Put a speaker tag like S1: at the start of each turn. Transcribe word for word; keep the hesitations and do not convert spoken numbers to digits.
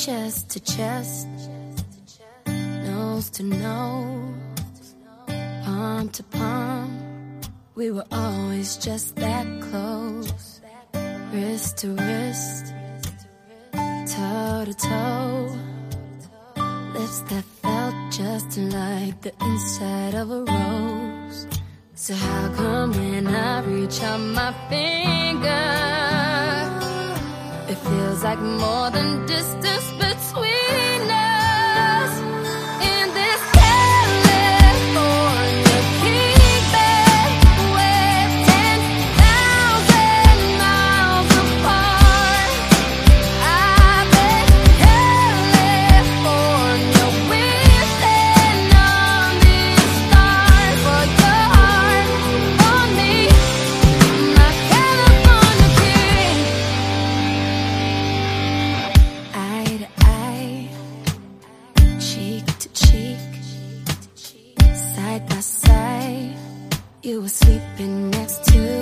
S1: chest to chest, nose to nose, palm to palm. We were always just that close, wrist to wrist, toe to toe, lips that felt just like the inside of a rose. So how come when I reach out my finger, it feels like more than distance between us? In this California kingdom, we're ten thousand miles apart. I bet California wishing on these stars for your heart on me, my California king. Eye to eye, cheek to cheek, side by side, you were sleeping next to